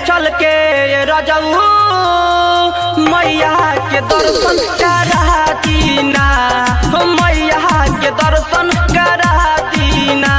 चल के रजऊ मैया के दर्शन करा दीना, मैया के दर्शन करा दीना।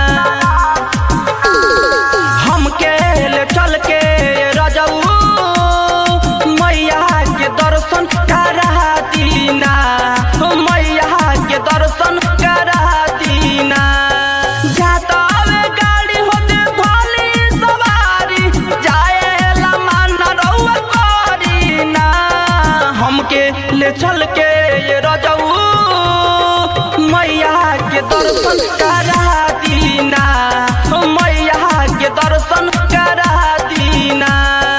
हमके ले चल के रजऊ मैया के दर्शन करा दीना, मैया के दर्शन करा दीना। जाता वे गाड़ी होते भोली सवारी जाएला मन रउआ करीना। हमके ले चल के रजऊ मैया के दर्शन करा दीना, मैया के दर्शन करा दीना।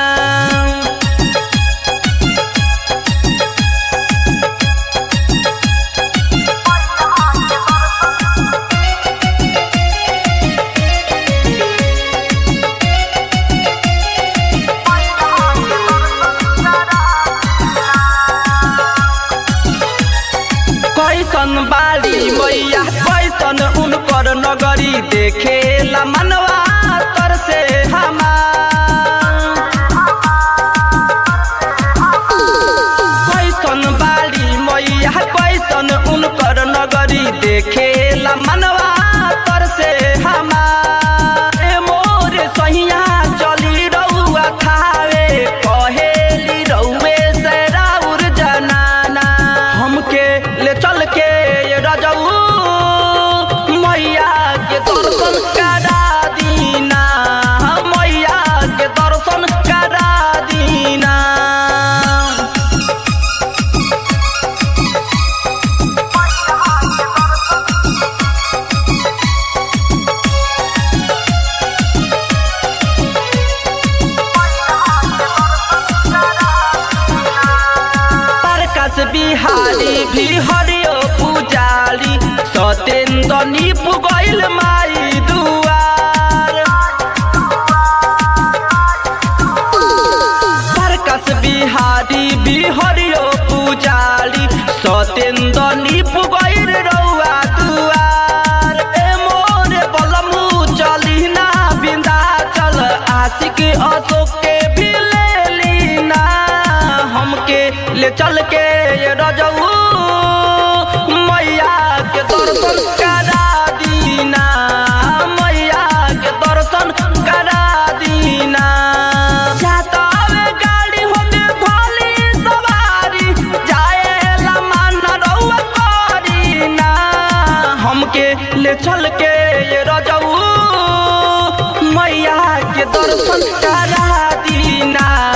कैसन बाली मैया कैसन उनकर नगरी देखेला मनवा तर से हमार। कैसन बाली मैया कैसन उनकर नगरी देखेला मनवा तर से हमार। मोर सहिया चली रउआ खावे कहेली रउए से राउर जनाना। हमके ले चल के रजऊ मैया के दर्शन करा दीना, मैया के दर्शन करा दीना। प्रकाश बिहारी भी हरियो पुजारी सतेन्द्र नीप गइल माई दुआर। प्रकाश बिहारी भी हरियो पुजारी सतेन्द्र नीप गइल रउआ दुआर। ए मोर बलमु चली ना विंध्याचल आशिक अशोक के भी ले लीना। हमके ले चल के रजऊ मैया के दर्शन करा दीना, मैया के दर्शन करा दीना। जाता वे गाड़ी होते भोली सवारी जाएला मन रउआ करीना। हमके ले चल के रजऊ मैया के दर्शन करा दीना।